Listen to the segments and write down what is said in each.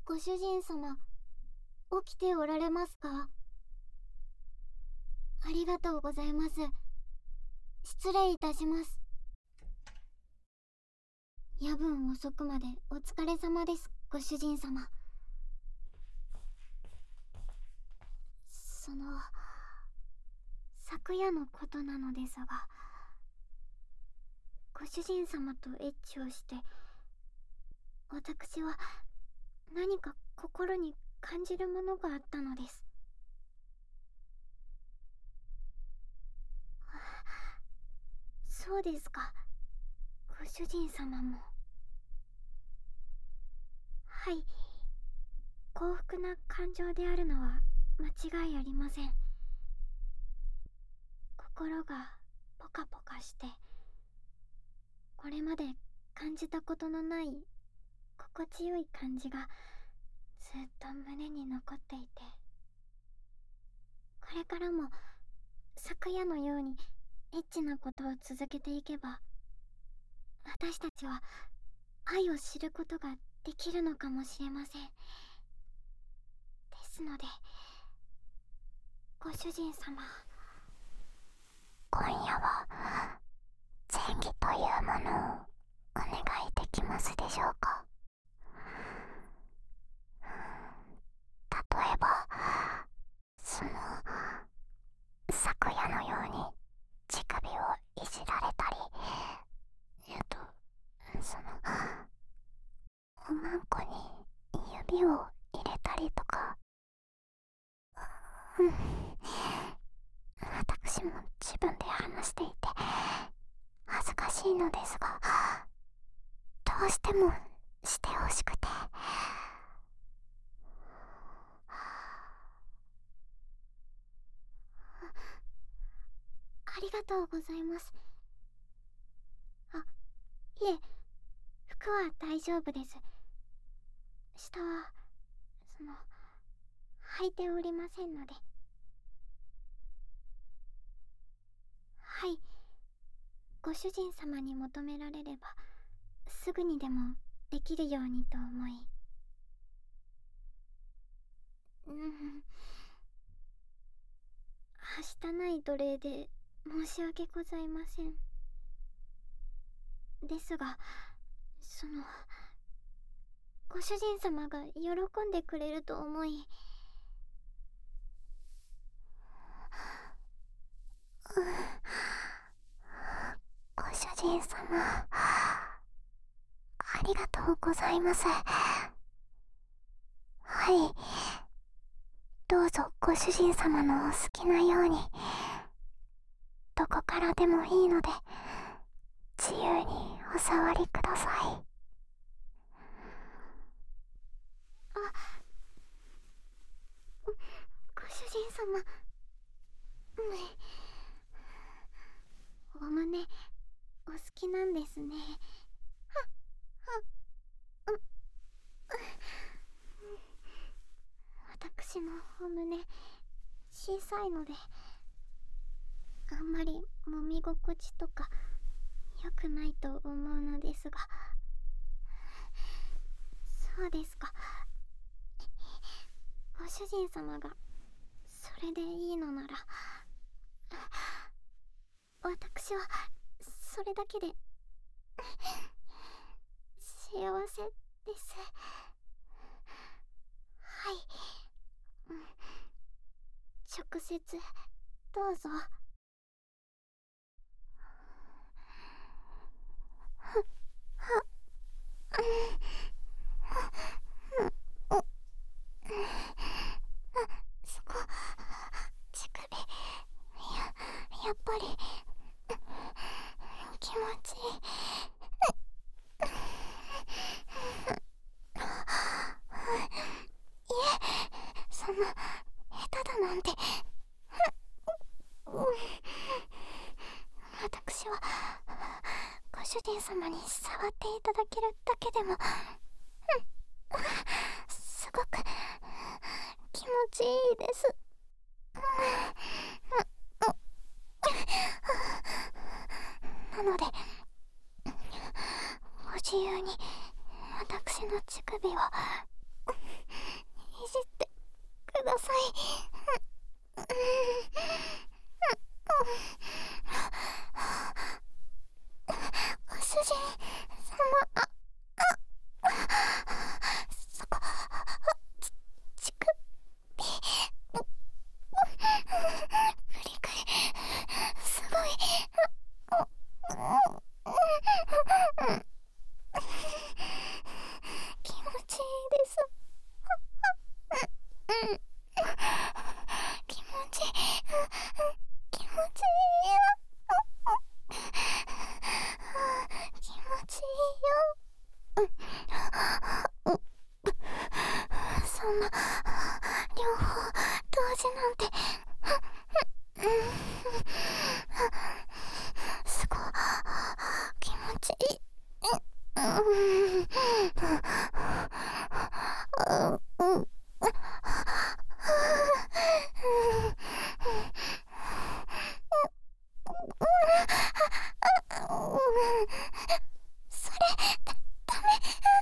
ご主人様、起きておられますか？ありがとうございます。失礼いたします。夜分遅くまでお疲れ様です、ご主人様。昨夜のことなのですが、ご主人様とエッチをして、私は何か心に感じるものがあったのです。そうですか、ご主人様も。はい、幸福な感情であるのは間違いありません。心がポカポカして、これまで感じたことのない心地よい感じがずっと胸に残っていて、これからも昨夜のようにエッチなことを続けていけば、私たちは愛を知ることができるのかもしれません。ですので、ご主人様、今夜は前儀というものをお願いできますでしょうか？例えば、昨夜のように乳首をいじられたり、そのおまんこに指を入れたりとか。私も自分で話していて恥ずかしいのですが、どうしてもしてほしくて。ありがとうございます。いえ、服は大丈夫です。下は履いておりませんので。はい、ご主人様に求められればすぐにでもできるようにと思い。はしたない奴隷で申し訳ございません。ですが、ご主人様が喜んでくれると思い。ご主人様、ありがとうございます。はい、どうぞご主人様のお好きなように、どこからでもいいので自由にお触りください。ご主人様、お胸お好きなんですね。私のお胸小さいので、あんまり揉み心地とか良くないと思うのですが。そうですか。ご主人様がそれでいいのなら、私はそれだけで幸せです。はい、直接どうぞ。そこ、乳首、やっぱり気持ちいい。いえ、そんな下手だなんて。私はご主人様に触っていただけるだけでもすごく気持ちいいです。なので、ご自由に私の乳首をじってください。ご主人様、そこ、ちくぴ、グリグリ、すごい、気持ちいいです。気持ちいい、気持ちいいよ。気持ちいいよ。そんな両方同時なんてすごい気持ちいい。それダメ。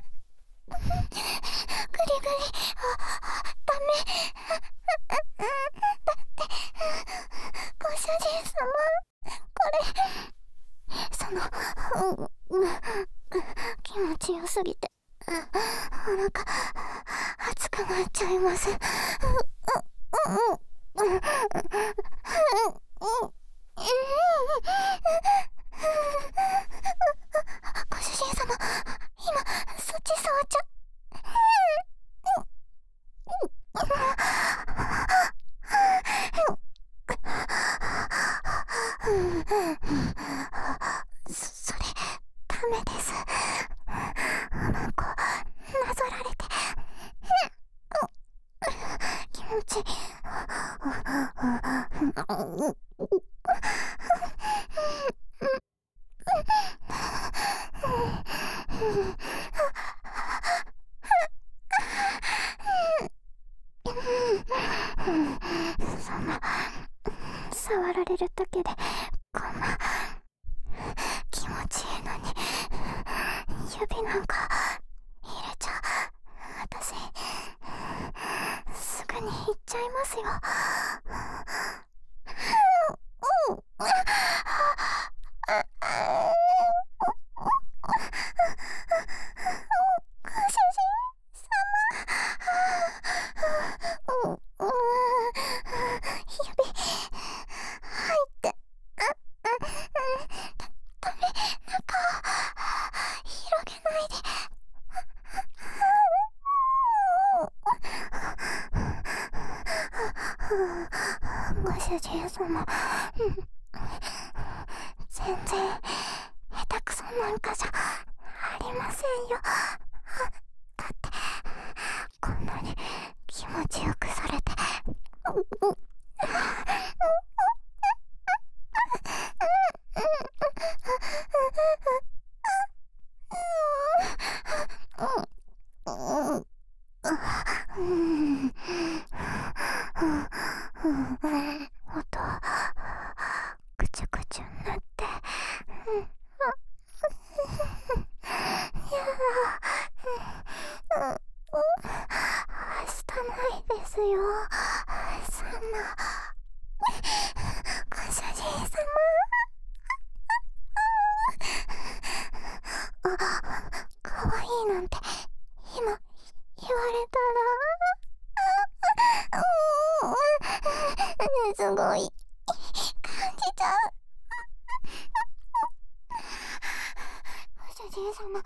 グリグリダメ。だってご主人様、これその気持ちよすぎてお腹熱くなっちゃいます。ご主人様、今そっち触っちゃそれダメです。なんかなぞられて気持ちいい。そんな触られるだけでこんな気持ちいいのに指なんか入れちゃ私すぐに行っちゃいますよ。ご主人様、指入ってダメ、中広げないで。ご主人様、全然下手くそなんかじゃありませんよ。だってこんなに気持ちよくされて音ぐちゅぐちゅになっていやはしたないですよ。そんなご主人様、かわいいなんて今言われたらすごい感じちゃう。ご主人様、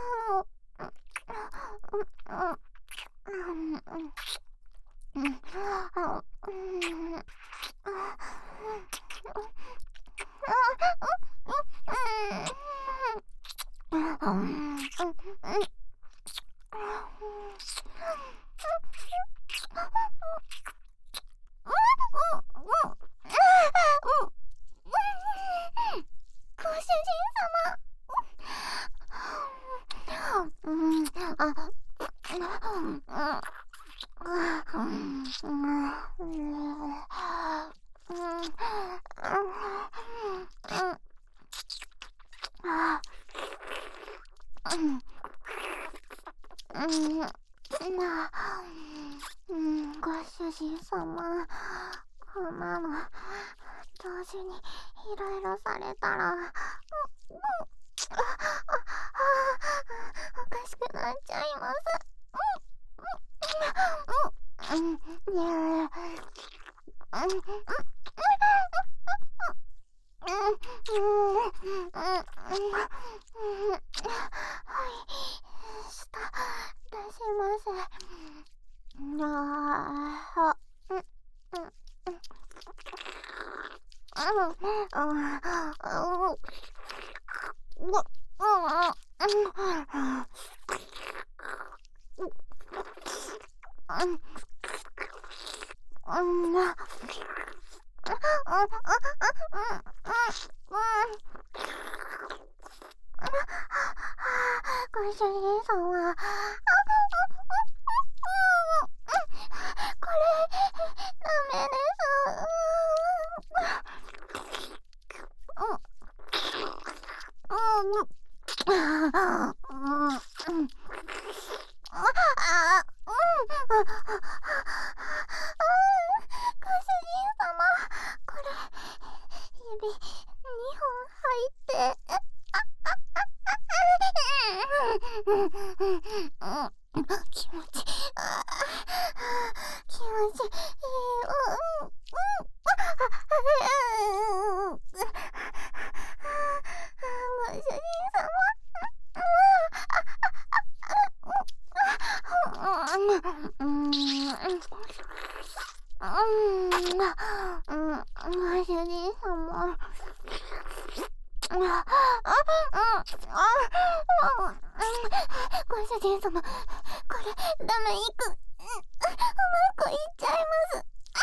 ご主人様、 人様、こんなの同時にいろいろされたら、おかしくなっちゃいます。はい、舌出します。あご主人様、これダメですご主人様、これ指2本入って気持ち気持ちいい。ご主人様、ご主人様、ご主人様、これダメいく、うまくいっちゃいます。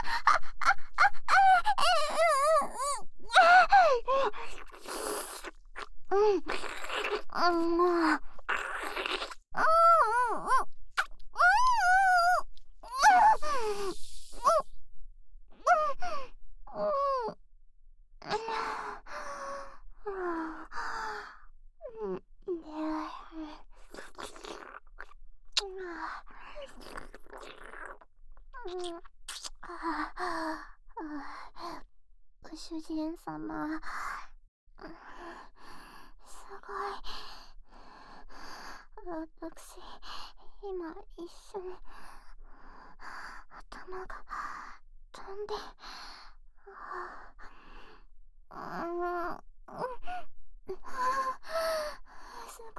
ご主人様、すごい。私、今一瞬、頭が飛んで、すご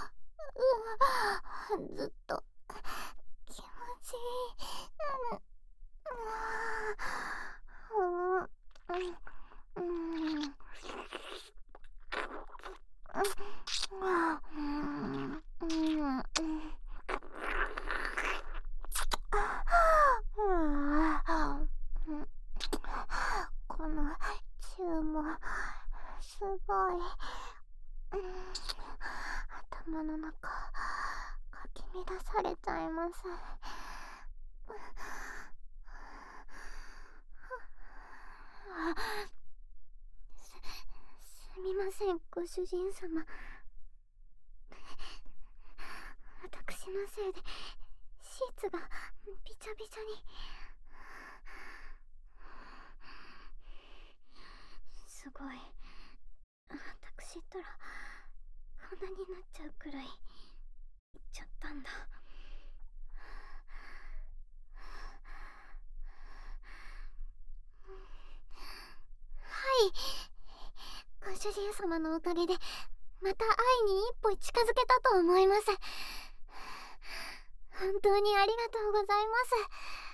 い。ずっと気持ちいい。このチューもすごい。頭の中かき乱されちゃいます。すみません、ご主人様。私のせいでシーツがびちゃびちゃに。すごい。私ったらこんなになっちゃうくらいいっちゃったんだ。はい、ご主人様のおかげでまた愛に一歩近づけたと思います。本当にありがとうございます。